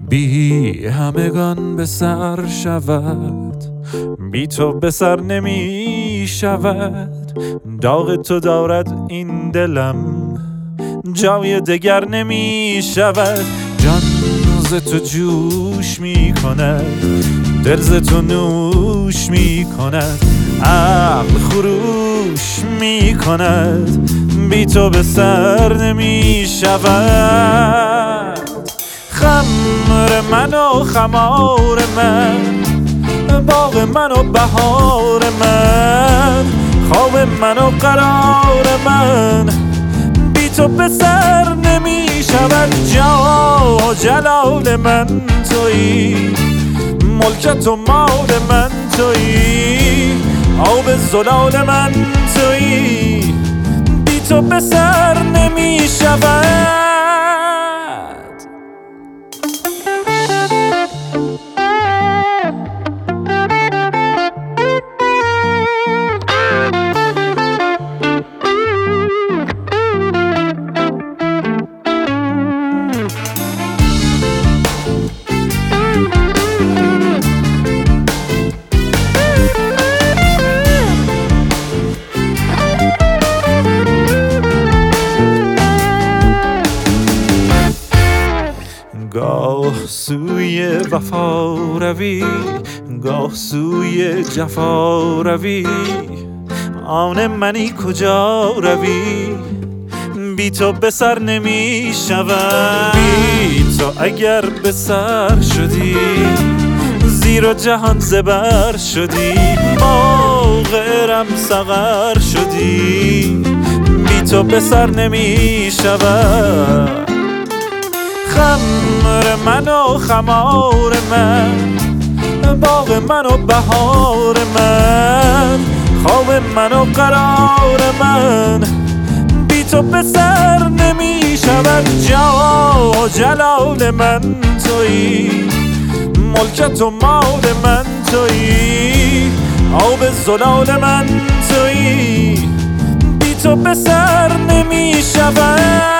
بی همگان به سر شود، بی تو به سر نمی شود. داغ تو دارد این دلم، جای دگر نمی شود. جان ز تو جوش می کند، دل ز تو نوش می کند، عقل خروش می کند. بی تو به سر نمی شود. خمر من و خمار من، باغ من و بهار من، خواب من و قرار من، بی تو به سر نمی شود. جا جلال من تویی، ملکت و مال من تویی، آب زلال من تویی، بی تو به سر نمی شود. گاه سوی وفا روی، گاه سوی جفا روی، آن منی کجا روی؟ بی تو به سر نمی شود. بی تو اگر به سر شدی، زیر و جهان زبر شدی، باغرم سغر شدی، بی تو به سر نمی شود. خمر من و خمار من، باغ من و بهار من، خواب من و قرار من، بی تو به سر نمی شود. جا جلال من تویی، ملکت و مال من تویی، آب زلال من تویی، بی تو به سر نمی شود.